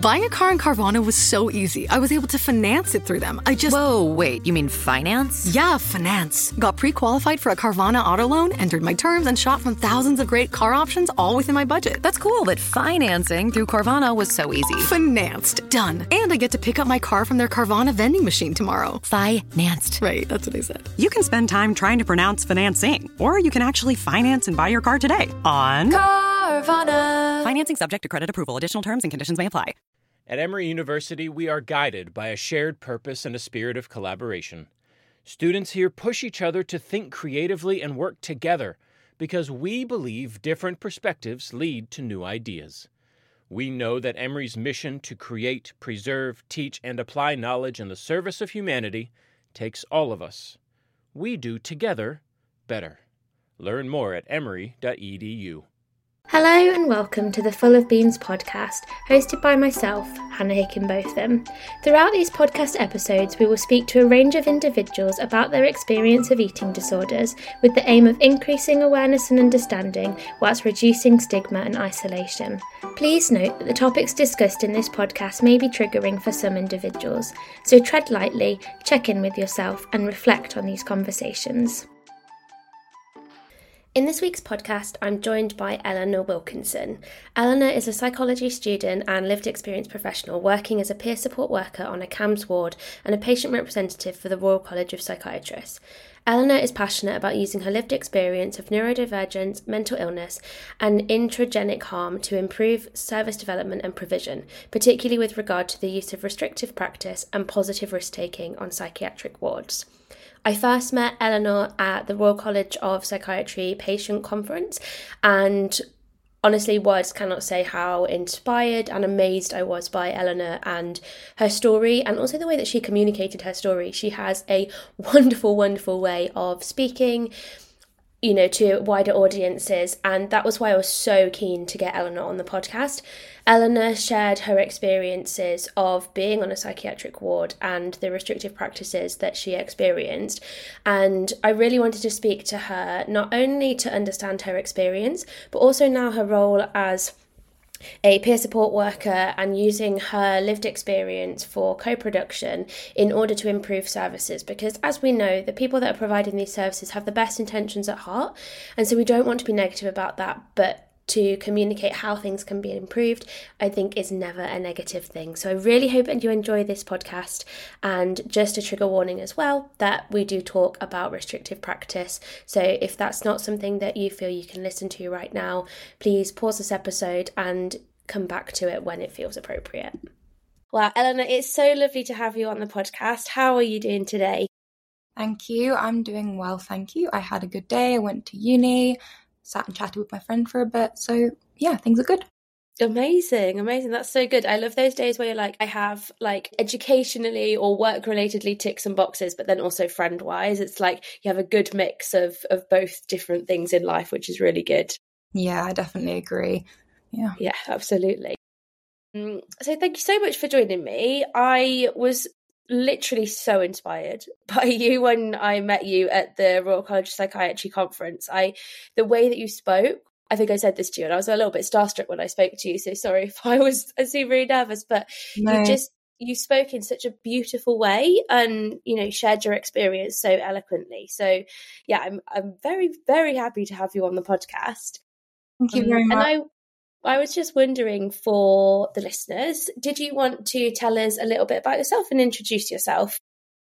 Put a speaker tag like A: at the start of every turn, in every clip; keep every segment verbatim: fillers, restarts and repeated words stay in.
A: Buying a car in Carvana was so easy. I was able to finance it through them. I just...
B: Whoa, wait, you mean finance?
A: Yeah, finance. Got pre-qualified for a Carvana auto loan, entered my terms, and shot from thousands of great car options all within my budget.
B: That's cool, but financing through Carvana was so easy.
A: Financed. Done. And I get to pick up my car from their Carvana vending machine tomorrow.
B: Financed.
A: Right, that's what I said.
C: You can spend time trying to pronounce financing, or you can actually finance and buy your car today on
B: Carvana.
C: Financing subject to credit approval. Additional terms and conditions may apply.
D: At Emory University, we are guided by a shared purpose and a spirit of collaboration. Students here push each other to think creatively and work together because we believe different perspectives lead to new ideas. We know that Emory's mission to create, preserve, teach, and apply knowledge in the service of humanity takes all of us. We do together better. Learn more at emory dot e d u.
E: Hello and welcome to the Full of Beans podcast, hosted by myself, Hannah Hickenbotham. Throughout these podcast episodes, we will speak to a range of individuals about their experience of eating disorders, with the aim of increasing awareness and understanding whilst reducing stigma and isolation. Please note that the topics discussed in this podcast may be triggering for some individuals, so tread lightly, check in with yourself, and reflect on these conversations. In this week's podcast, I'm joined by Eleanor Wilkinson. Eleanor is a psychology student and lived experience professional working as a peer support worker on a C A M S ward and a patient representative for the Royal College of Psychiatrists. Eleanor is passionate about using her lived experience of neurodivergence, mental illness, and intragenic harm to improve service development and provision, particularly with regard to the use of restrictive practice and positive risk-taking on psychiatric wards. I first met Eleanor at the Royal College of Psychiatry Patient Conference, and honestly, words cannot say how inspired and amazed I was by Eleanor and her story, and also the way that she communicated her story. She has a wonderful, wonderful way of speaking, you know, to wider audiences, and that was why I was so keen to get Eleanor on the podcast. Eleanor shared her experiences of being on a psychiatric ward and the restrictive practices that she experienced, and I really wanted to speak to her not only to understand her experience, but also now her role as a peer support worker and using her lived experience for co-production in order to improve services, because as we know, the people that are providing these services have the best intentions at heart, and so we don't want to be negative about that, but to communicate how things can be improved, I think is never a negative thing. So I really hope that you enjoy this podcast, and just a trigger warning as well that we do talk about restrictive practice. So if that's not something that you feel you can listen to right now, please pause this episode and come back to it when it feels appropriate. Wow, Eleanor, it's so lovely to have you on the podcast. How are you doing today?
F: Thank you. I'm doing well, thank you. I had a good day. I went to uni, sat and chatted with my friend for a bit. So yeah, things are good.
E: Amazing, amazing. That's so good. I love those days where you're like, I have like educationally or work relatedly ticks and boxes, but then also friend wise, it's like you have a good mix of of both different things in life, which is really good.
F: Yeah, I definitely agree. Yeah.
E: Yeah, absolutely. Um, so thank you so much for joining me. I was literally so inspired by you when I met you at the Royal College of Psychiatry conference. I, the way that you spoke, I think I said this to you, and I was a little bit starstruck when I spoke to you, so sorry if I was I seemed really nervous, but no. you just, you spoke in such a beautiful way and, you know, shared your experience so eloquently. So yeah, I'm I'm very, very happy to have you on the podcast.
F: Thank you very
E: um,
F: much.
E: And I I was just wondering, for the listeners, did you want to tell us a little bit about yourself and introduce yourself?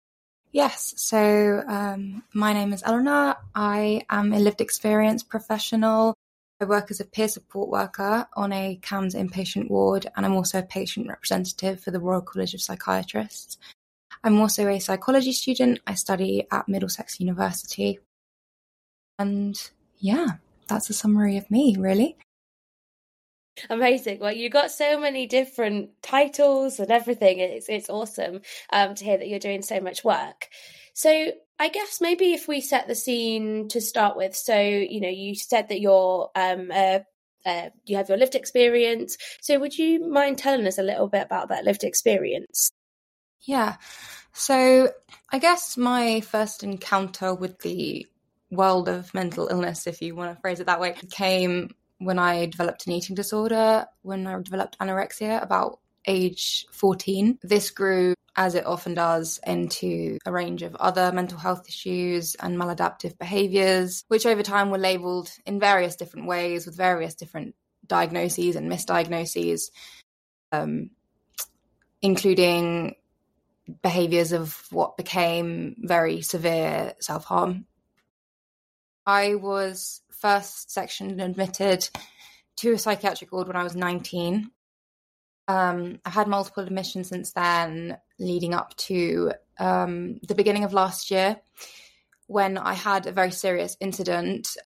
F: Yes, so um, my name is Eleanor. I am a lived experience professional. I work as a peer support worker on a C A M S inpatient ward, and I'm also a patient representative for the Royal College of Psychiatrists. I'm also a psychology student. I study at Middlesex University. And yeah, that's a summary of me, really.
E: Amazing. Well, you got so many different titles and everything. It's it's awesome um, to hear that you're doing so much work. So I guess maybe if we set the scene to start with. So, you know, you said that you're um, uh, uh, you have your lived experience. So would you mind telling us a little bit about that lived experience?
F: Yeah. So I guess my first encounter with the world of mental illness, if you want to phrase it that way, came when I developed an eating disorder, when I developed anorexia about age fourteen. This grew, as it often does, into a range of other mental health issues and maladaptive behaviours, which over time were labelled in various different ways with various different diagnoses and misdiagnoses, um, including behaviours of what became very severe self-harm. I was first sectioned and admitted to a psychiatric ward when I was nineteen. Um, I've had multiple admissions since then, leading up to um, the beginning of last year, when I had a very serious incident.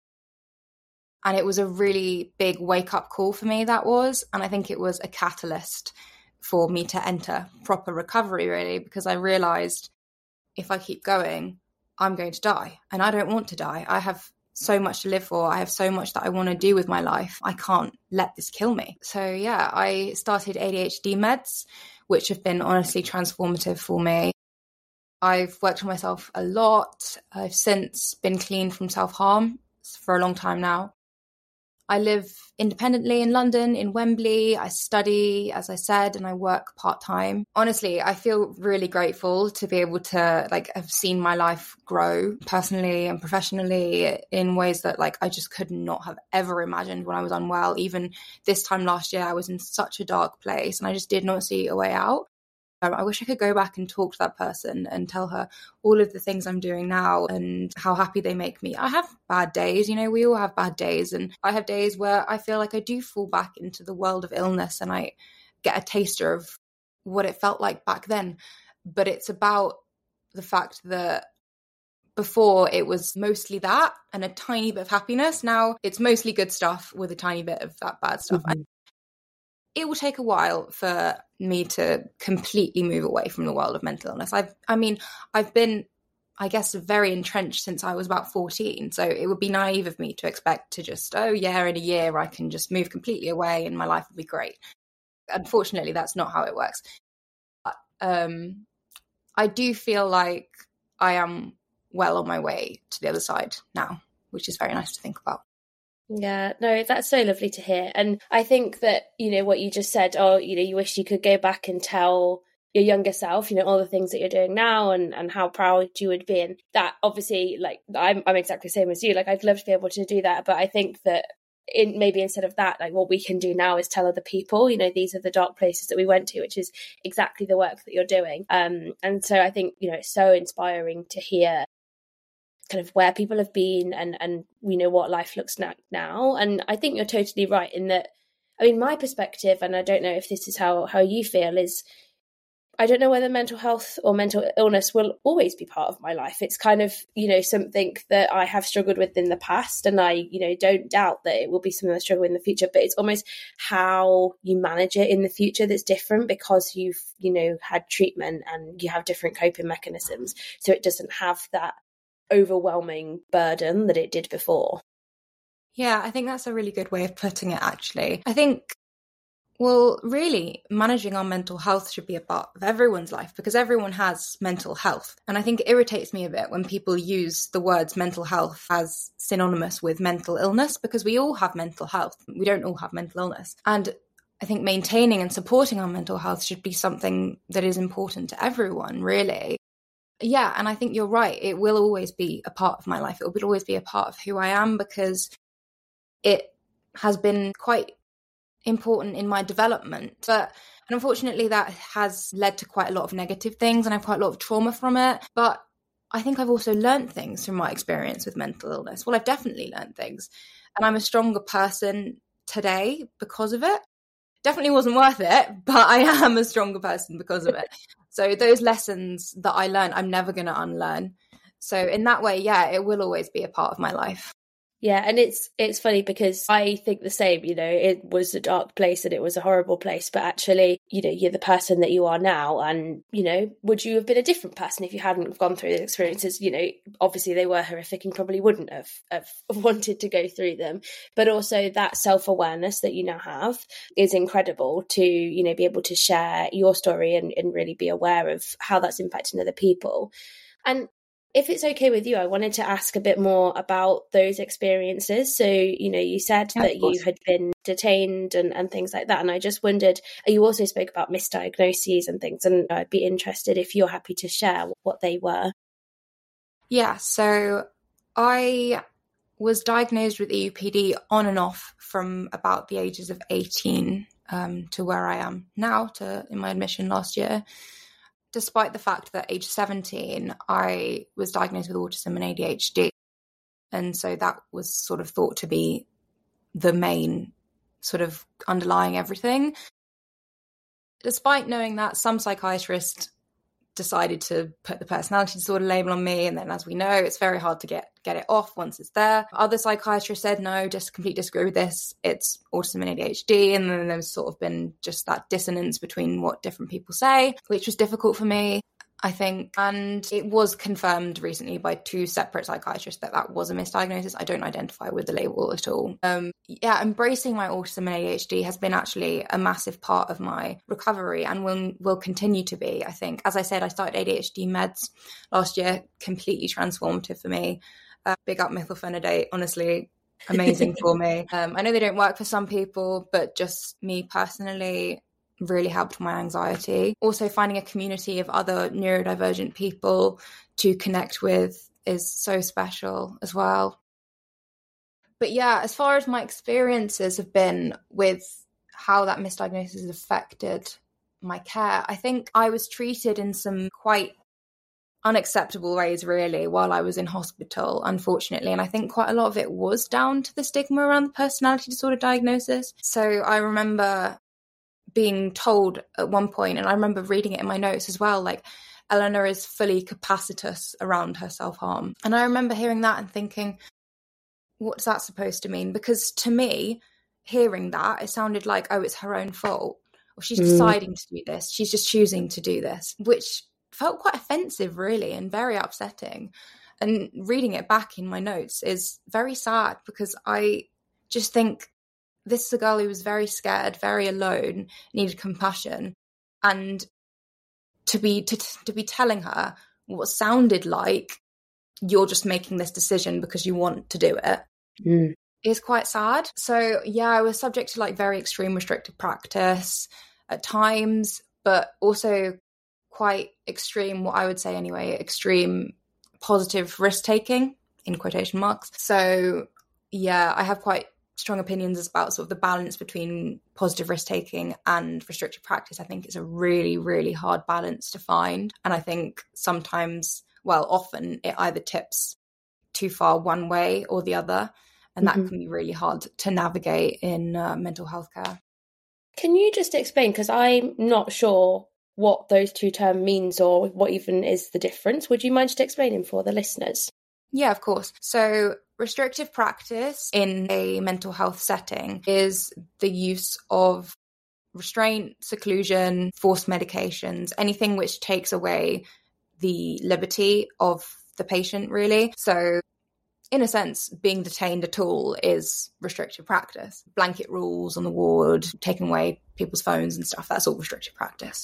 F: And it was a really big wake-up call for me, that was. And I think it was a catalyst for me to enter proper recovery, really, because I realised if I keep going, I'm going to die. And I don't want to die. I have so much to live for. I have so much that I want to do with my life. I can't let this kill me. So yeah, I started A D H D meds, which have been honestly transformative for me. I've worked on myself a lot. I've since been clean from self-harm for a long time now. I live independently in London, in Wembley. I study, as I said, and I work part-time. Honestly, I feel really grateful to be able to like have seen my life grow personally and professionally in ways that like I just could not have ever imagined when I was unwell. Even this time last year, I was in such a dark place and I just did not see a way out. Um, I wish I could go back and talk to that person and tell her all of the things I'm doing now and how happy they make me. I have bad days, you know, we all have bad days. And I have days where I feel like I do fall back into the world of illness and I get a taster of what it felt like back then. But it's about the fact that before it was mostly that and a tiny bit of happiness. Now it's mostly good stuff with a tiny bit of that bad stuff. Mm-hmm. And it will take a while for me to completely move away from the world of mental illness. I've, I mean, I've been, I guess, very entrenched since I was about fourteen. So it would be naive of me to expect to just, oh yeah, in a year I can just move completely away and my life will be great. Unfortunately, that's not how it works. But, um, I do feel like I am well on my way to the other side now, which is very nice to think about.
E: Yeah, no, that's so lovely to hear. And I think that, you know, what you just said, oh, you know, you wish you could go back and tell your younger self, you know, all the things that you're doing now and, and how proud you would be. And that obviously, like, I'm, I'm exactly the same as you. Like, I'd love to be able to do that. But I think that in maybe instead of that, like what we can do now is tell other people, you know, these are the dark places that we went to, which is exactly the work that you're doing. Um, and so I think, you know, it's so inspiring to hear kind of where people have been and, and you know, what life looks like now. And I think you're totally right in that, I mean, my perspective, and I don't know if this is how, how you feel, is I don't know whether mental health or mental illness will always be part of my life. It's kind of, you know, something that I have struggled with in the past. And I, you know, don't doubt that it will be something I struggle with in the future, but it's almost how you manage it in the future that's different because you've, you know, had treatment and you have different coping mechanisms. So it doesn't have that overwhelming burden that it did before.
F: Yeah, I think that's a really good way of putting it, actually. I think, well, really, managing our mental health should be a part of everyone's life because everyone has mental health. And I think it irritates me a bit when people use the words mental health as synonymous with mental illness because we all have mental health. We don't all have mental illness. And I think maintaining and supporting our mental health should be something that is important to everyone, really. Yeah, and I think you're right. It will always be a part of my life. It will always be a part of who I am because it has been quite important in my development. But and unfortunately, that has led to quite a lot of negative things and I have quite a lot of trauma from it. But I think I've also learned things from my experience with mental illness. Well, I've definitely learned things. And I'm a stronger person today because of it. Definitely wasn't worth it, but I am a stronger person because of it. So those lessons that I learned, I'm never going to unlearn. So in that way, yeah, it will always be a part of my life.
E: Yeah, and it's it's funny because I think the same, you know, it was a dark place and it was a horrible place, but actually, you know, you're the person that you are now. And, you know, would you have been a different person if you hadn't gone through the experiences? You know, obviously they were horrific and probably wouldn't have, have wanted to go through them. But also that self-awareness that you now have is incredible to, you know, be able to share your story and, and really be aware of how that's impacting other people. And If it's okay with you, I wanted to ask a bit more about those experiences. So, you know, you said
F: Yeah,
E: that you had been detained and, and things like that. And I just wondered, you also spoke about misdiagnoses and things, and I'd be interested if you're happy to share what they were.
F: Yeah, so I was diagnosed with E U P D on and off from about the ages of eighteen um, to where I am now, to in my admission last year. Despite the fact that age seventeen, I was diagnosed with autism and A D H D. And so that was sort of thought to be the main sort of underlying everything. Despite knowing that, some psychiatrists decided to put the personality disorder label on me. And then, as we know, it's very hard to get, get it off once it's there. Other psychiatrists said, no, just completely disagree with this. It's autism and A D H D. And then there's sort of been just that dissonance between what different people say, which was difficult for me, I think. And it was confirmed recently by two separate psychiatrists that that was a misdiagnosis. I don't identify with the label at all. Um, yeah, embracing my autism and A D H D has been actually a massive part of my recovery and will, will continue to be, I think. As I said, I started A D H D meds last year, completely transformative for me. Uh, big up methylphenidate, honestly, amazing for me. Um, I know they don't work for some people, but just me personally, really helped my anxiety. Also, finding a community of other neurodivergent people to connect with is so special as well. But yeah, as far as my experiences have been with how that misdiagnosis has affected my care, I think I was treated in some quite unacceptable ways, really, while I was in hospital, unfortunately. And I think quite a lot of it was down to the stigma around the personality disorder diagnosis. So I remember being told at one point, and I remember reading it in my notes as well, like, Eleanor is fully capacitous around her self-harm. And I remember hearing that and thinking, what's that supposed to mean? Because to me, hearing that, it sounded like, oh, it's her own fault, or she's mm. deciding to do this, she's just choosing to do this, which felt quite offensive, really, and very upsetting. And reading it back in my notes is very sad, because I just think, this is a girl who was very scared, very alone, needed compassion. And to be to, to be telling her what sounded like you're just making this decision because you want to do it mm. is quite sad. So yeah, I was subject to like very extreme restrictive practice at times, but also quite extreme, what I would say anyway, extreme positive risk-taking, in quotation marks. So yeah, I have quite strong opinions about sort of the balance between positive risk-taking and restrictive practice. I think it's a really, really hard balance to find. And I think sometimes, well, often it either tips too far one way or the other. And mm-hmm. that can be really hard to navigate in uh, mental health care.
E: Can you just explain, because I'm not sure what those two terms means or what even is the difference. Would you mind just explaining for the listeners?
F: Yeah, of course. So restrictive practice in a mental health setting is the use of restraint, seclusion, forced medications, anything which takes away the liberty of the patient, really. So in a sense, being detained at all is restrictive practice. Blanket rules on the ward, taking away people's phones and stuff, that's all restrictive practice.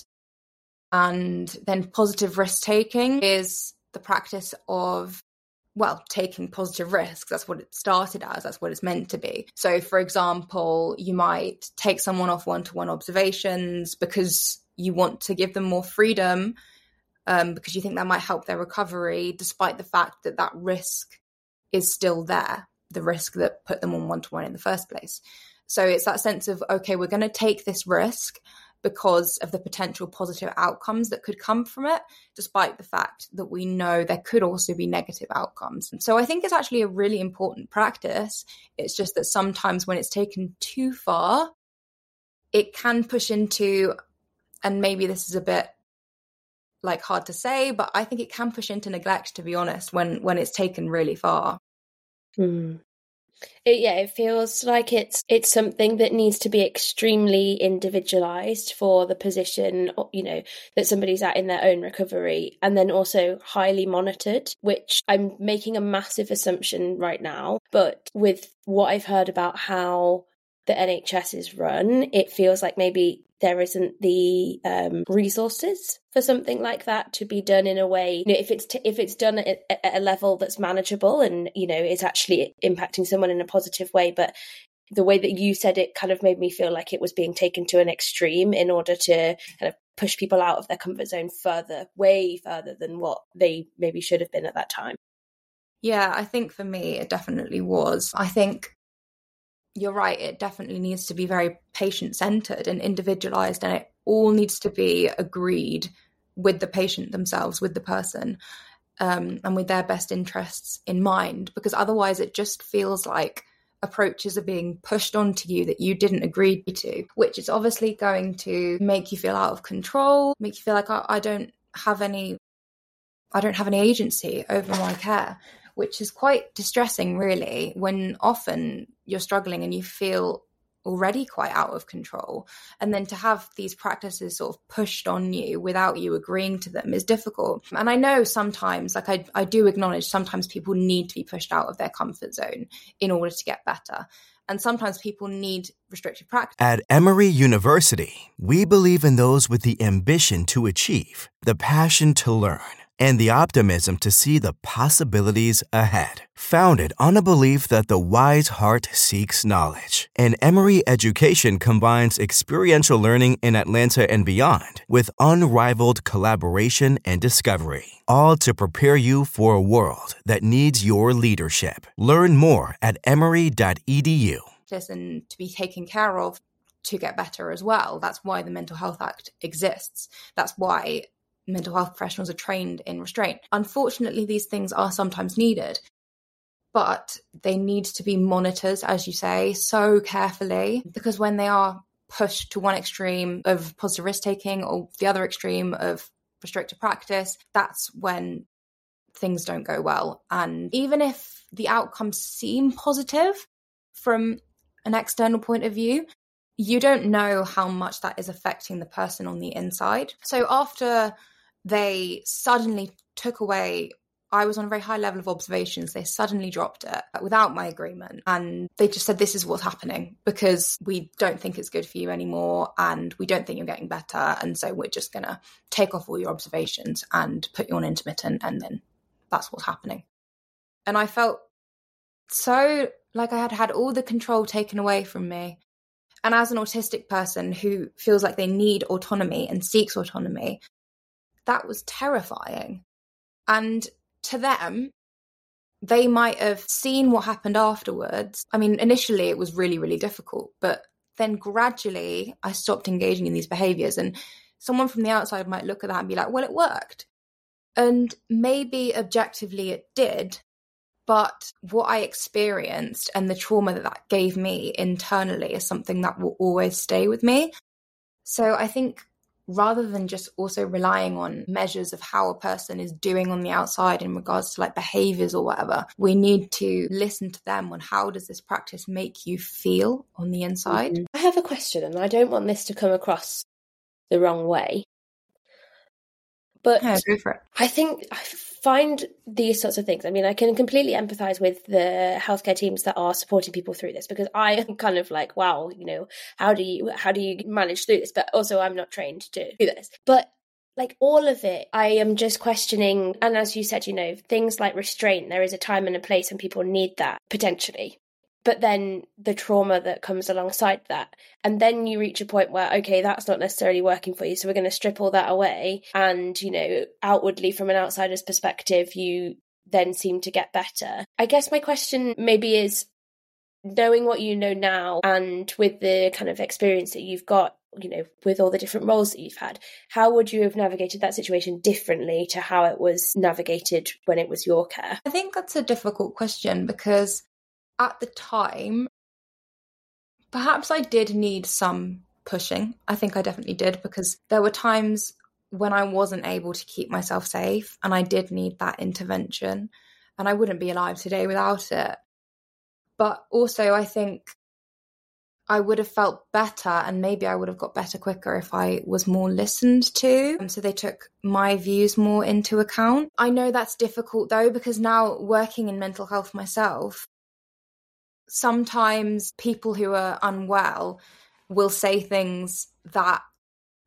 F: And then positive risk-taking is the practice of, well, taking positive risks. That's what it started as. That's what it's meant to be. So, for example, you might take someone off one-to-one observations because you want to give them more freedom um, because you think that might help their recovery, despite the fact that that risk is still there, the risk that put them on one-to-one in the first place. So it's that sense of, okay, we're going to take this risk because of the potential positive outcomes that could come from it, despite the fact that we know there could also be negative outcomes. So I think it's actually a really important practice. It's just that sometimes when it's taken too far, it can push into, and maybe this is a bit like hard to say, but I think it can push into neglect, to be honest, when, when it's taken really far.
E: Mm. It, yeah, it feels like it's it's something that needs to be extremely individualized for the position, you know, that somebody's at in their own recovery, and then also highly monitored, which I'm making a massive assumption right now. But with what I've heard about how the N H S is run, it feels like maybe there isn't the um, resources for something like that to be done in a way, you know, if it's t- if it's done at, at a level that's manageable and, you know, it's actually impacting someone in a positive way. But the way that you said it kind of made me feel like it was being taken to an extreme in order to kind of push people out of their comfort zone further, way further than what they maybe should have been at that time.
F: Yeah, I think for me, it definitely was. I think you're right. It definitely needs to be very patient-centered and individualized, and it all needs to be agreed with the patient themselves, with the person, um, and with their best interests in mind, because otherwise it just feels like approaches are being pushed onto you that you didn't agree to, which is obviously going to make you feel out of control, make you feel like I, I don't have any, I don't have any agency over my care, which is quite distressing, really, when often you're struggling and you feel already quite out of control. And then to have these practices sort of pushed on you without you agreeing to them is difficult. And I know sometimes, like I, I do acknowledge, sometimes people need to be pushed out of their comfort zone in order to get better. And sometimes people need restrictive practice.
G: At Emory University, we believe in those with the ambition to achieve, the passion to learn, and the optimism to see the possibilities ahead. Founded on a belief that the wise heart seeks knowledge, and Emory education combines experiential learning in Atlanta and beyond with unrivaled collaboration and discovery, all to prepare you for a world that needs your leadership. Learn more at emory dot e d u.
F: And to be taken care of to get better as well. That's why the Mental Health Act exists. That's why mental health professionals are trained in restraint. Unfortunately, these things are sometimes needed, but they need to be monitored, as you say, so carefully, because when they are pushed to one extreme of positive risk-taking or the other extreme of restrictive practice, that's when things don't go well. And even if the outcomes seem positive from an external point of view, you don't know how much that is affecting the person on the inside. So after they suddenly took away, I was on a very high level of observations, they suddenly dropped it without my agreement. And they just said, this is what's happening because we don't think it's good for you anymore and we don't think you're getting better. And so we're just going to take off all your observations and put you on intermittent, and then that's what's happening. And I felt so like I had had all the control taken away from me. And as an autistic person who feels like they need autonomy and seeks autonomy, that was terrifying. And to them, they might have seen what happened afterwards. I mean, initially it was really, really difficult, but then gradually I stopped engaging in these behaviors. And someone from the outside might look at that and be like, well, it worked. And maybe objectively it did. But what I experienced and the trauma that that gave me internally is something that will always stay with me. So I think rather than just also relying on measures of how a person is doing on the outside in regards to like behaviors or whatever, we need to listen to them on how does this practice make you feel on the inside.
E: I have a question, and I don't want this to come across the wrong way. But
F: yeah, go for it.
E: I think I find these sorts of things, I mean, I can completely empathise with the healthcare teams that are supporting people through this, because I am kind of like, wow, you know, how do you how do you manage through this? But also I'm not trained to do this. But like all of it, I am just questioning. And as you said, you know, things like restraint, there is a time and a place when people need that potentially. But then the trauma that comes alongside that. And then you reach a point where, okay, that's not necessarily working for you. So we're going to strip all that away. And, you know, outwardly from an outsider's perspective, you then seem to get better. I guess my question maybe is, knowing what you know now and with the kind of experience that you've got, you know, with all the different roles that you've had, how would you have navigated that situation differently to how it was navigated when it was your care?
F: I think that's a difficult question because at the time, perhaps I did need some pushing. I think I definitely did, because there were times when I wasn't able to keep myself safe and I did need that intervention, and I wouldn't be alive today without it. But also I think I would have felt better, and maybe I would have got better quicker if I was more listened to. And so they took my views more into account. I know that's difficult though, because now working in mental health myself, sometimes people who are unwell will say things that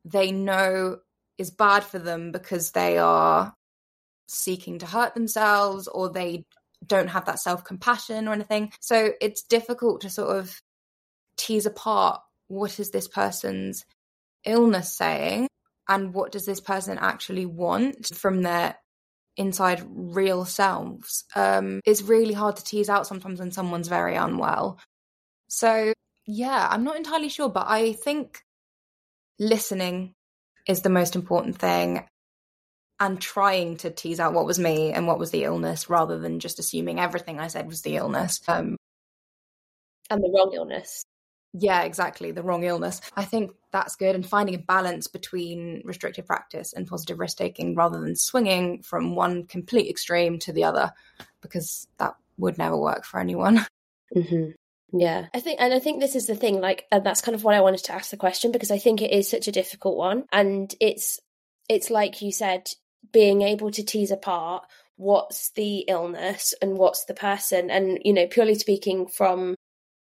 F: they know is bad for them because they are seeking to hurt themselves, or they don't have that self-compassion or anything. So it's difficult to sort of tease apart, what is this person's illness saying and what does this person actually want from their inside real selves. Um, it's really hard to tease out sometimes when someone's very unwell. So yeah, I'm not entirely sure, but I think listening is the most important thing, and trying to tease out what was me and what was the illness, rather than just assuming everything I said was the illness. Um,
E: and the wrong illness.
F: Yeah, exactly. The wrong illness. I think that's good. And finding a balance between restrictive practice and positive risk taking, rather than swinging from one complete extreme to the other, because that would never work for anyone.
E: Mm-hmm. Yeah, I think, and I think this is the thing, like, and that's kind of why I wanted to ask the question, because I think it is such a difficult one. And it's, it's like you said, being able to tease apart what's the illness and what's the person. And, you know, purely speaking from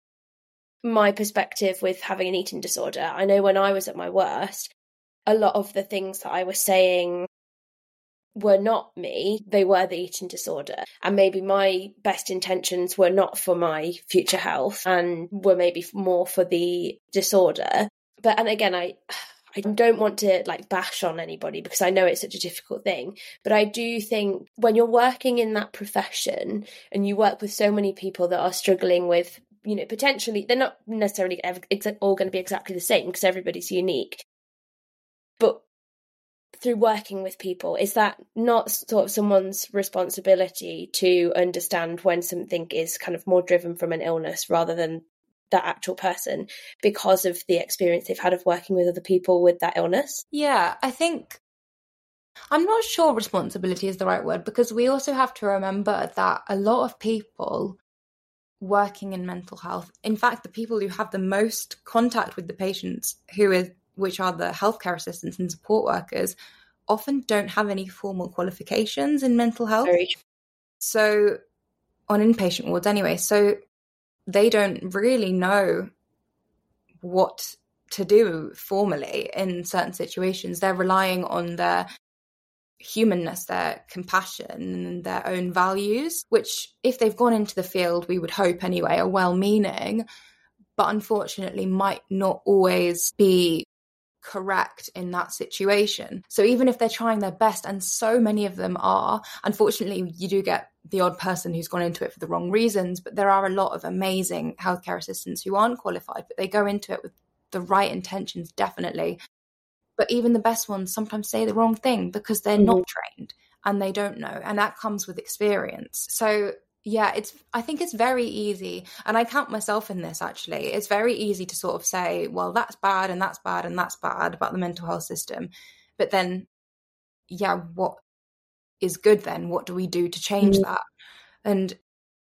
E: my perspective with having an eating disorder, I know when I was at my worst, a lot of the things that I was saying were not me, they were the eating disorder. And maybe my best intentions were not for my future health and were maybe more for the disorder. But, and again, I... I don't want to like bash on anybody because I know it's such a difficult thing, but I do think when you're working in that profession and you work with so many people that are struggling with, you know, potentially, they're not necessarily ever, all going to be exactly the same because everybody's unique. But through working with people, is that not sort of someone's responsibility to understand when something is kind of more driven from an illness rather than that actual person, because of the experience they've had of working with other people with that illness?
F: Yeah, I think, I'm not sure responsibility is the right word, because we also have to remember that a lot of people working in mental health, in fact, the people who have the most contact with the patients, who is, which are the healthcare assistants and support workers, often don't have any formal qualifications in mental health.
E: Very true.
F: So, on inpatient wards anyway, so they don't really know what to do formally in certain situations. They're relying on their humanness, their compassion, and their own values, which, if they've gone into the field, we would hope anyway, are well-meaning, but unfortunately might not always be correct in that situation. So even if they're trying their best, and so many of them are, unfortunately you do get the odd person who's gone into it for the wrong reasons, but there are a lot of amazing healthcare assistants who aren't qualified, but they go into it with the right intentions, definitely. But even the best ones sometimes say the wrong thing because they're mm-hmm. not trained and they don't know, and that comes with experience. So yeah, it's, I think it's very easy, and I count myself in this actually, it's very easy to sort of say, well, that's bad and that's bad and that's bad about the mental health system. But then, yeah, what is good then? What do we do to change mm-hmm. that? And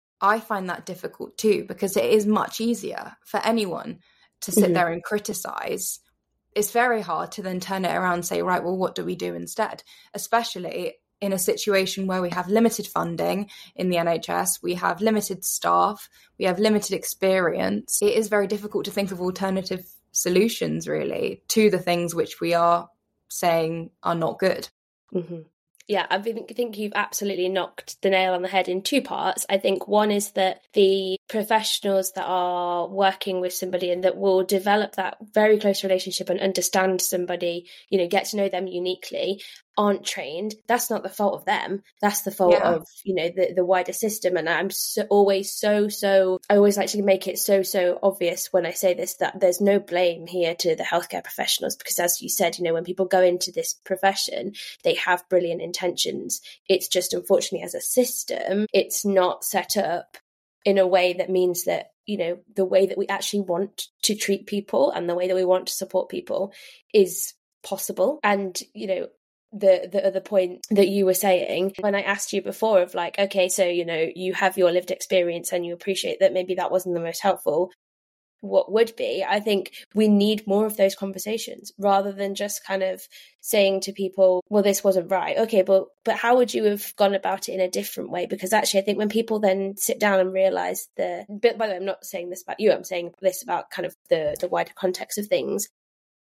F: I find that difficult too, because it is much easier for anyone to sit mm-hmm. there and criticize. It's very hard to then turn it around and say, right, well, what do we do instead? Especially in a situation where we have limited funding in the N H S, we have limited staff, we have limited experience. It is very difficult to think of alternative solutions, really, to the things which we are saying are not good.
E: Mm-hmm. Yeah, I think, I think you've absolutely knocked the nail on the head in two parts. I think one is that the professionals that are working with somebody and that will develop that very close relationship and understand somebody, you know, get to know them uniquely, aren't trained. That's not the fault of them. That's the fault yeah. of, you know, the, the wider system. And I'm so, always so, so, I always like to make it so, so obvious when I say this, that there's no blame here to the healthcare professionals, because as you said, you know, when people go into this profession, they have brilliant intentions. It's just, unfortunately, as a system, it's not set up in a way that means that, you know, the way that we actually want to treat people and the way that we want to support people is possible. And, you know, the the other point that you were saying when I asked you before of like, okay, so, you know, you have your lived experience and you appreciate that maybe that wasn't the most helpful. What would be, I think we need more of those conversations rather than just kind of saying to people, well, this wasn't right. Okay, but but how would you have gone about it in a different way? Because actually, I think when people then sit down and realize the, but by the way, I'm not saying this about you, I'm saying this about kind of the, the wider context of things.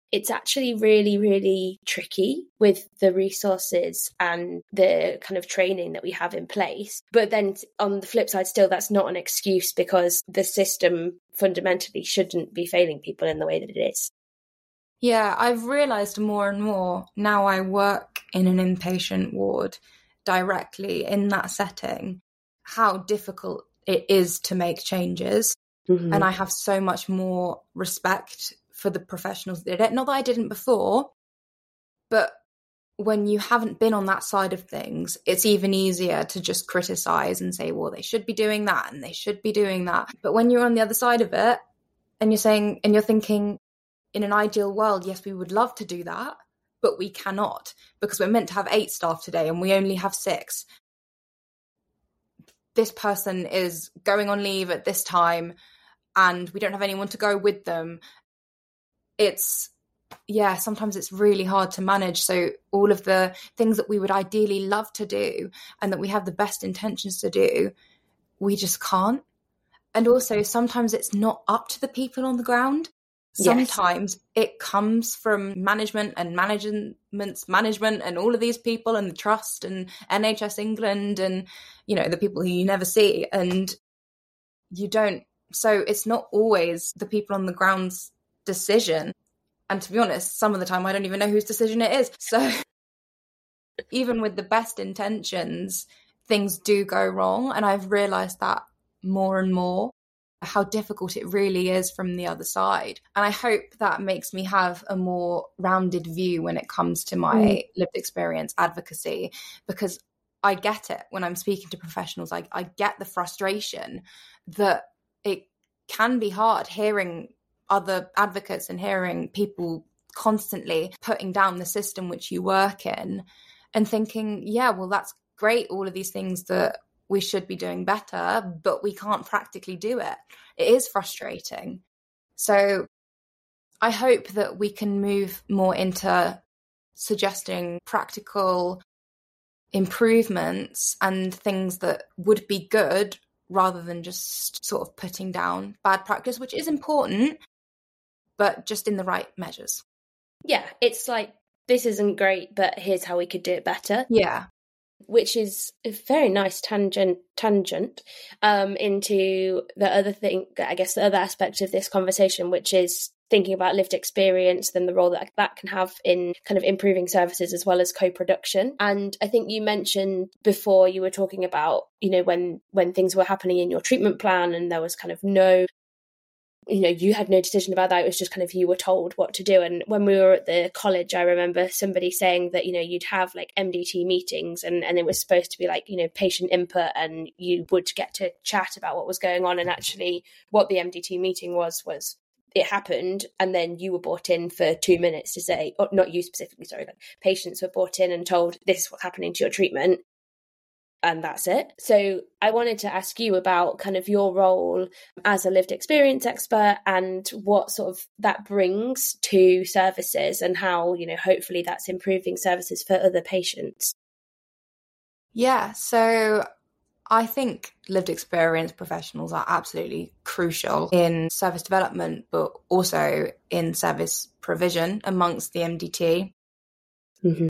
E: it's actually really, really tricky with the resources and the kind of training that we have in place. But then on the flip side, still, that's not an excuse, because the system fundamentally shouldn't be failing people in the way that it is.
F: Yeah, I've realised more and more now I work in an inpatient ward directly in that setting, how difficult it is to make changes. Mm-hmm. And I have so much more respect for the professionals that did it. Not that I didn't before, but when you haven't been on that side of things, it's even easier to just criticise and say, well, they should be doing that and they should be doing that. But when you're on the other side of it and you're saying, and you're thinking, in an ideal world, yes, we would love to do that, but we cannot, because we're meant to have eight staff today and we only have six. This person is going on leave at this time and we don't have anyone to go with them. It's, yeah, sometimes it's really hard to manage. So all of the things that we would ideally love to do and that we have the best intentions to do, we just can't. And also sometimes it's not up to the people on the ground. Sometimes yes. It comes from management and management's management and all of these people and the trust and N H S England and, you know, the people who you never see, and you don't. So it's not always the people on the ground's decision. And to be honest, some of the time I don't even know whose decision it is. So even with the best intentions, things do go wrong. And I've realised that more and more, how difficult it really is from the other side. And I hope that makes me have a more rounded view when it comes to my mm. lived experience advocacy, because I get it when I'm speaking to professionals. I, I get the frustration that it can be hard hearing other advocates and hearing people constantly putting down the system which you work in and thinking, yeah, well, that's great, all of these things that we should be doing better, but we can't practically do it. It is frustrating. So I hope that we can move more into suggesting practical improvements and things that would be good, rather than just sort of putting down bad practice, which is important, but just in the right measures.
E: Yeah, it's like, this isn't great, but here's how we could do it better.
F: Yeah.
E: Which is a very nice tangent tangent um, into the other thing, I guess the other aspect of this conversation, which is thinking about lived experience, then the role that that can have in kind of improving services as well as co-production. And I think you mentioned before, you were talking about, you know, when when things were happening in your treatment plan and there was kind of no, you know, you had no decision about that. It was just kind of, you were told what to do. And when we were at the college, I remember somebody saying that, you know, you'd have like M D T meetings and, and it was supposed to be like, you know, patient input, and you would get to chat about what was going on. And actually what the M D T meeting was, was it happened. And then you were brought in for two minutes to say, or not you specifically, sorry, like patients were brought in and told, this is what's happening to your treatment. And that's it. So I wanted to ask you about kind of your role as a lived experience expert and what sort of that brings to services and how, you know, hopefully that's improving services for other patients.
F: Yeah, so I think lived experience professionals are absolutely crucial in service development, but also in service provision amongst the M D T. Mm-hmm.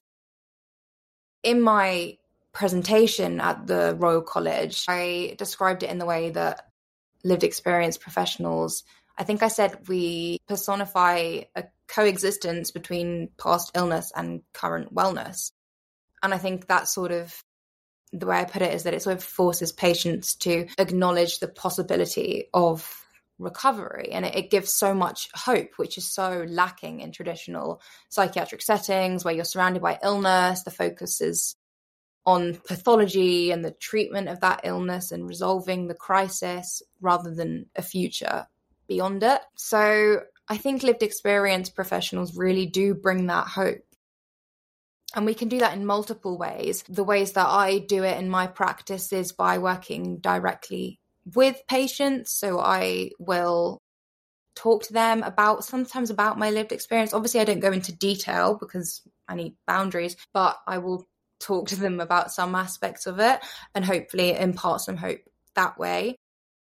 F: In my presentation at the Royal College, I described it in the way that lived experience professionals, I think I said we personify a coexistence between past illness and current wellness. And I think that's sort of the way I put it, is that it sort of forces patients to acknowledge the possibility of recovery. And it, it gives so much hope, which is so lacking in traditional psychiatric settings where you're surrounded by illness. The focus is on pathology and the treatment of that illness and resolving the crisis rather than a future beyond it. So I think lived experience professionals really do bring that hope. And we can do that in multiple ways. The ways that I do it in my practice is by working directly with patients. So I will talk to them about, sometimes about my lived experience. Obviously, I don't go into detail because I need boundaries, but I will talk to them about some aspects of it and hopefully impart some hope that way.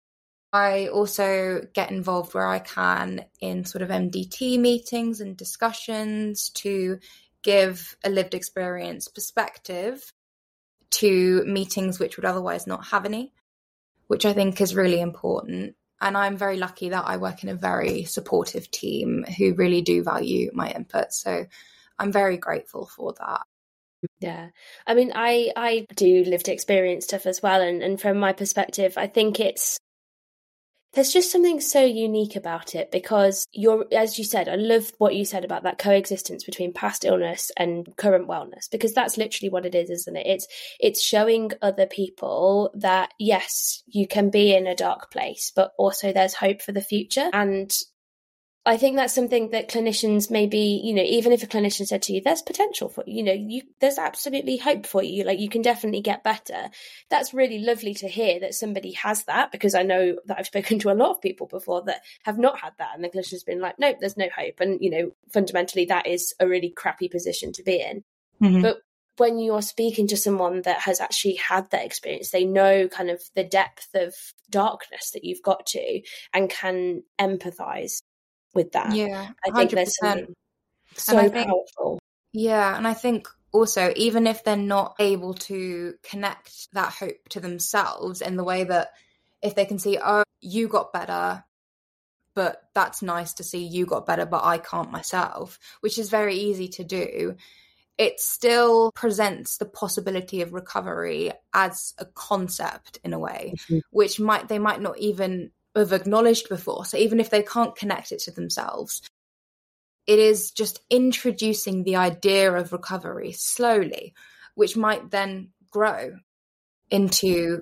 F: I also get involved where I can in sort of M D T meetings and discussions to give a lived experience perspective to meetings which would otherwise not have any, which I think is really important. And I'm very lucky that I work in a very supportive team who really do value my input. So I'm very grateful for that.
E: Yeah. I mean, I, I do lived experience stuff as well. And, and from my perspective, I think it's, there's just something so unique about it because you're, as you said, I love what you said about that coexistence between past illness and current wellness, because that's literally what it is, isn't it? It's, it's showing other people that, yes, you can be in a dark place, but also there's hope for the future. And I think that's something that clinicians maybe, you know, even if a clinician said to you, there's potential for, you know, you, there's absolutely hope for you, like you can definitely get better. That's really lovely to hear that somebody has that, because I know that I've spoken to a lot of people before that have not had that. And the clinician's been like, nope, there's no hope. And, you know, fundamentally that is a really crappy position to be in. Mm-hmm. But when you're speaking to someone that has actually had that experience, they know kind of the depth of darkness that you've got to and can empathize with that.
F: Yeah,
E: I think there's something so
F: I think,
E: powerful.
F: Yeah, and I think also, even if they're not able to connect that hope to themselves in the way that if they can see, oh, you got better, but that's nice to see you got better, but I can't myself, which is very easy to do, it still presents the possibility of recovery as a concept in a way, mm-hmm. which might they might not even have acknowledged before. So even if they can't connect it to themselves, it is just introducing the idea of recovery slowly, which might then grow into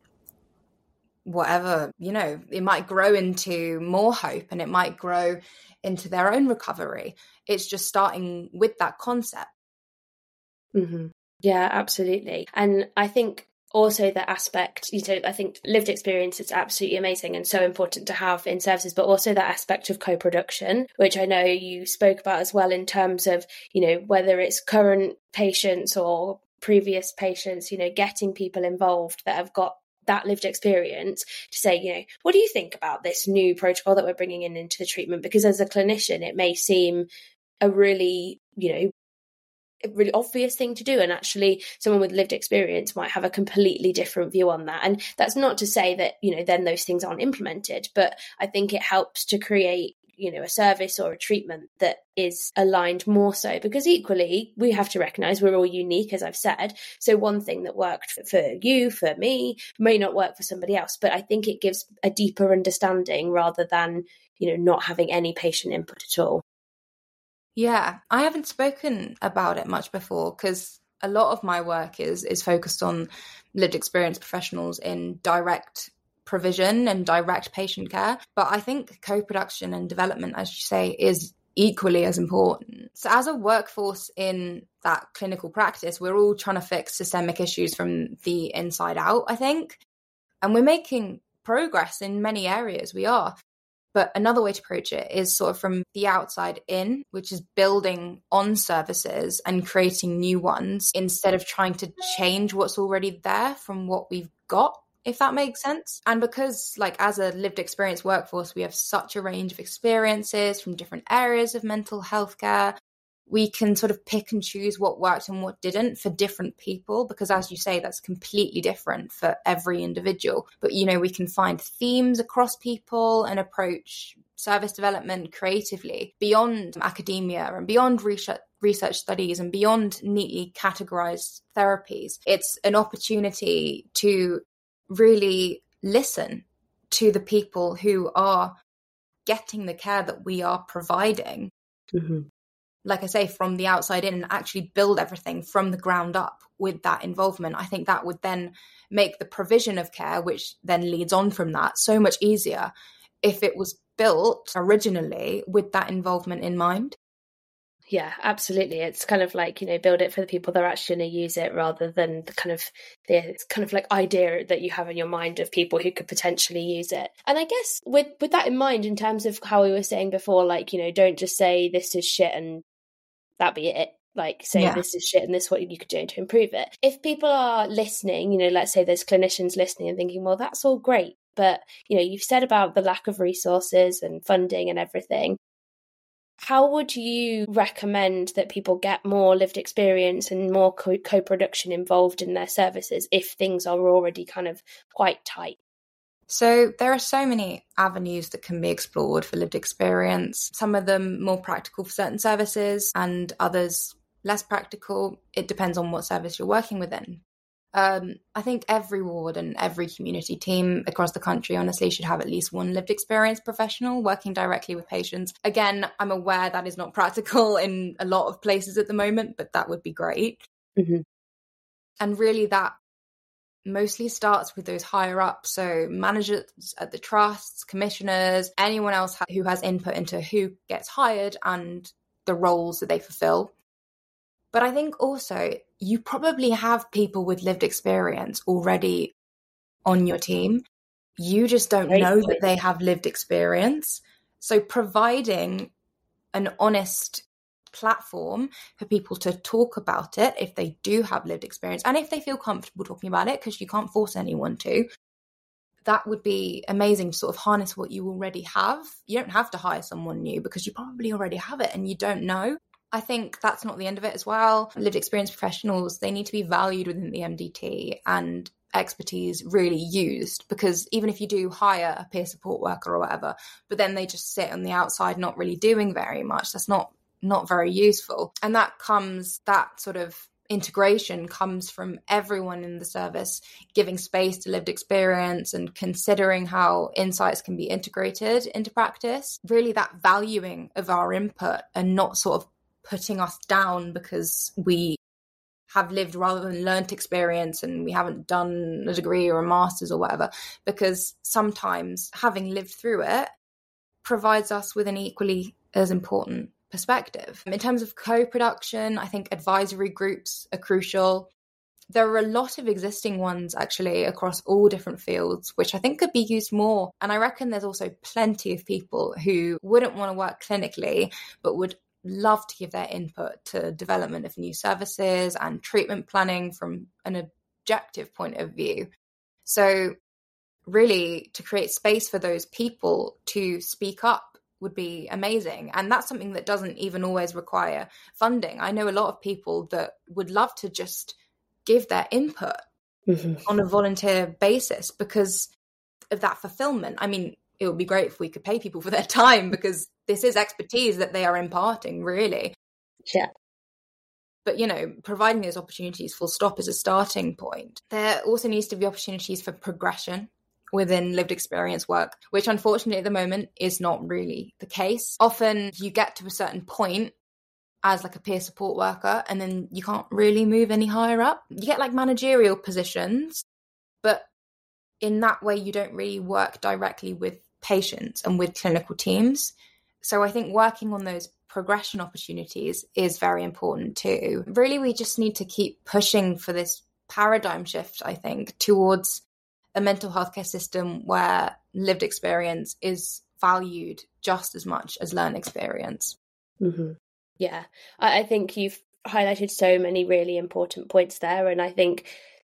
F: whatever, you know, it might grow into more hope and it might grow into their own recovery. It's just starting with that concept.
E: Mm-hmm. Yeah, absolutely. And I think also the aspect, you know, I think lived experience is absolutely amazing and so important to have in services, but also that aspect of co-production, which I know you spoke about as well in terms of, you know, whether it's current patients or previous patients, you know, getting people involved that have got that lived experience to say, you know, what do you think about this new protocol that we're bringing in into the treatment? Because as a clinician, it may seem a really, you know, a really obvious thing to do, and actually someone with lived experience might have a completely different view on that. And that's not to say that, you know, then those things aren't implemented, but I think it helps to create, you know, a service or a treatment that is aligned more so, because equally we have to recognize we're all unique, as I've said. So one thing that worked for, for you, for me, may not work for somebody else, but I think it gives a deeper understanding rather than, you know, not having any patient input at all.
F: Yeah, I haven't spoken about it much before because a lot of my work is is focused on lived experience professionals in direct provision and direct patient care. But I think co-production and development, as you say, is equally as important. So as a workforce in that clinical practice, we're all trying to fix systemic issues from the inside out, I think. And we're making progress in many areas, we are. But another way to approach it is sort of from the outside in, which is building on services and creating new ones instead of trying to change what's already there from what we've got, if that makes sense. And because, like, as a lived experience workforce, we have such a range of experiences from different areas of mental health care, we can sort of pick and choose what worked and what didn't for different people, because as you say, that's completely different for every individual. But, you know, we can find themes across people and approach service development creatively beyond academia and beyond research, research studies and beyond neatly categorized therapies. It's an opportunity to really listen to the people who are getting the care that we are providing. Mm-hmm. Like I say, from the outside in, and actually build everything from the ground up with that involvement. I think that would then make the provision of care, which then leads on from that, so much easier if it was built originally with that involvement in mind.
E: Yeah, absolutely. It's kind of like, you know, build it for the people that are actually going to use it rather than the kind of the kind of like idea that you have in your mind of people who could potentially use it. And I guess with with that in mind, in terms of how we were saying before, like, you know, don't just say this is shit and that be it. Like, say yeah. this is shit and this is what you could do to improve it. If people are listening, you know, let's say there's clinicians listening and thinking, well, that's all great, But, you know, you've said about the lack of resources and funding and everything. How would you recommend that people get more lived experience and more co- co-production involved in their services if things are already kind of quite tight?
F: So there are so many avenues that can be explored for lived experience, some of them more practical for certain services and others less practical. It depends on what service you're working within. Um, I think every ward and every community team across the country, honestly, should have at least one lived experience professional working directly with patients. Again, I'm aware that is not practical in a lot of places at the moment, but that would be great.
E: Mm-hmm.
F: And really that mostly starts with those higher ups, so managers at the trusts, commissioners, anyone else who has input into who gets hired and the roles that they fulfill. But I think also you probably have people with lived experience already on your team. You just don't
E: Great
F: know
E: point.
F: that they have lived experience. So providing an honest platform for people to talk about it if they do have lived experience and if they feel comfortable talking about it, because you can't force anyone to, that would be amazing to sort of harness what you already have. You don't have to hire someone new because you probably already have it and you don't know. I think that's not the end of it as well. Lived experience professionals, they need to be valued within the M D T and expertise really used, because even if you do hire a peer support worker or whatever, but then they just sit on the outside not really doing very much, that's not not very useful. And that comes, that sort of integration comes from everyone in the service giving space to lived experience and considering how insights can be integrated into practice. Really that valuing of our input and not sort of putting us down because we have lived rather than learnt experience and we haven't done a degree or a master's or whatever, because sometimes having lived through it provides us with an equally as important perspective. In terms of co-production, I think advisory groups are crucial. There are a lot of existing ones actually across all different fields, which I think could be used more. And I reckon there's also plenty of people who wouldn't want to work clinically, but would love to give their input to development of new services and treatment planning from an objective point of view. So really to create space for those people to speak up would be amazing. And that's something that doesn't even always require funding. I know a lot of people that would love to just give their input mm-hmm. on a volunteer basis because of that fulfillment. I mean, it would be great if we could pay people for their time because this is expertise that they are imparting, really.
E: Yeah.
F: But, you know, providing those opportunities full stop is a starting point. There also needs to be opportunities for progression within lived experience work, which unfortunately at the moment is not really the case. Often you get to a certain point as like a peer support worker and then you can't really move any higher up. You get like managerial positions, but in that way you don't really work directly with patients and with clinical teams. So I think working on those progression opportunities is very important too. Really, we just need to keep pushing for this paradigm shift, I think, towards a mental health care system where lived experience is valued just as much as learned experience.
E: Mm-hmm. Yeah, I, I think you've highlighted so many really important points there. And I think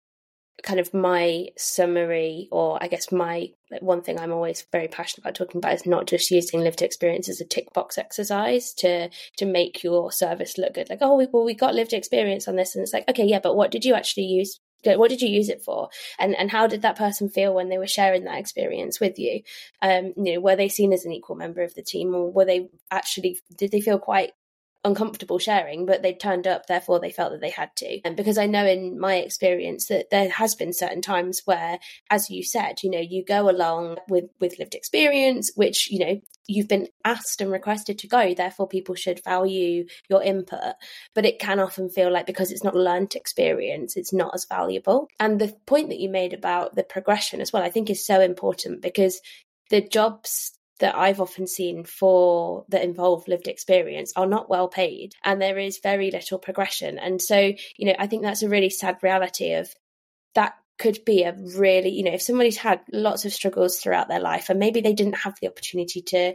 E: kind of my summary, or I guess my one thing I'm always very passionate about talking about is not just using lived experience as a tick box exercise to to make your service look good. Like, oh, we, well, we got lived experience on this. And it's like, okay, yeah, but what did you actually use? What did you use it for? And and how did that person feel when they were sharing that experience with you? Um, you know, were they seen as an equal member of the team, or were they actually, did they feel quite uncomfortable sharing, but they turned up, therefore they felt that they had to? And because I know in my experience that there has been certain times where, as you said, you know, you go along with with lived experience, which, you know, you've been asked and requested to go, therefore people should value your input, but it can often feel like because it's not learnt experience, it's not as valuable. And the point that you made about the progression as well, I think is so important, because the jobs that I've often seen for that involve lived experience are not well paid, and there is very little progression. And so, you know, I think that's a really sad reality of that. Could be a really, you know, if somebody's had lots of struggles throughout their life and maybe they didn't have the opportunity to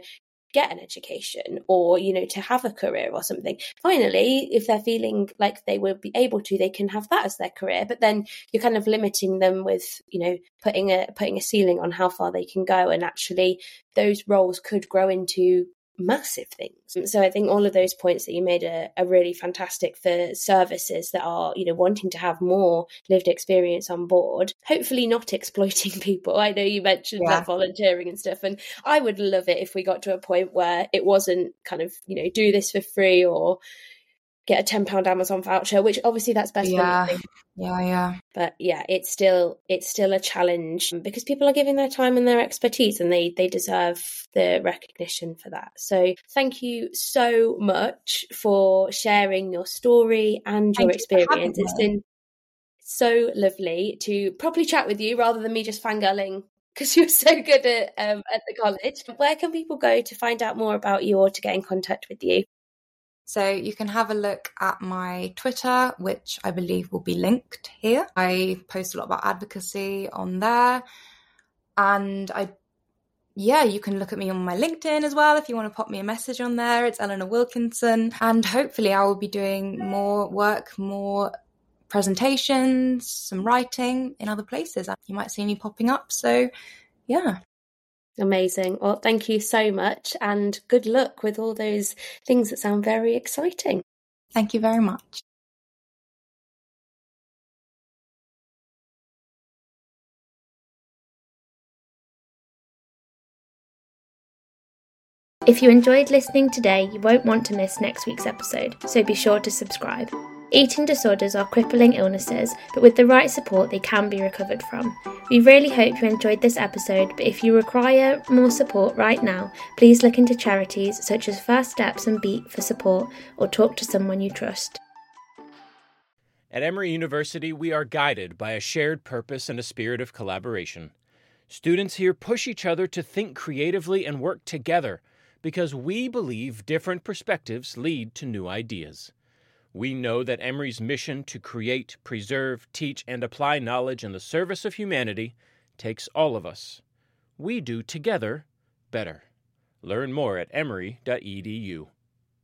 E: get an education or, you know, to have a career or something. Finally, if they're feeling like they will be able to, they can have that as their career. But then you're kind of limiting them with, you know, putting a putting a ceiling on how far they can go. And actually, those roles could grow into massive things. So I think all of those points that you made are, are really fantastic for services that are, you know, wanting to have more lived experience on board, hopefully not exploiting people. I know you mentioned
F: Yeah.
E: that volunteering and stuff, and I would love it if we got to a point where it wasn't kind of, you know, do this for free or get a ten pound Amazon voucher, which obviously that's best
F: Yeah.
E: for nothing.
F: Yeah, yeah.
E: But yeah, it's still it's still a challenge because people are giving their time and their expertise, and they they deserve the recognition for that. So thank you so much for sharing your story and your
F: Thank you for having
E: experience. It's
F: me.
E: been so lovely to properly chat with you rather than me just fangirling because you were so good at um, at the college. Where can people go to find out more about you or to get in contact with you?
F: So you can have a look at my Twitter, which I believe will be linked here. I post a lot about advocacy on there. And I, yeah, you can look at me on my LinkedIn as well if you want to pop me a message on there. It's Eleanor Wilkinson. And hopefully I will be doing more work, more presentations, some writing in other places. You might see me popping up. So yeah.
E: Amazing. Well, thank you so much and good luck with all those things that sound very exciting.
F: Thank you very much.
E: If you enjoyed listening today, you won't want to miss next week's episode, so be sure to subscribe. Eating disorders are crippling illnesses, but with the right support they can be recovered from. We really hope you enjoyed this episode, but if you require more support right now, please look into charities such as First Steps and Beat for support, or talk to someone you trust.
D: At Emory University, we are guided by a shared purpose and a spirit of collaboration. Students here push each other to think creatively and work together because we believe different perspectives lead to new ideas. We know that Emory's mission to create, preserve, teach, and apply knowledge in the service of humanity takes all of us. We do together better. Learn more at emory dot e d u.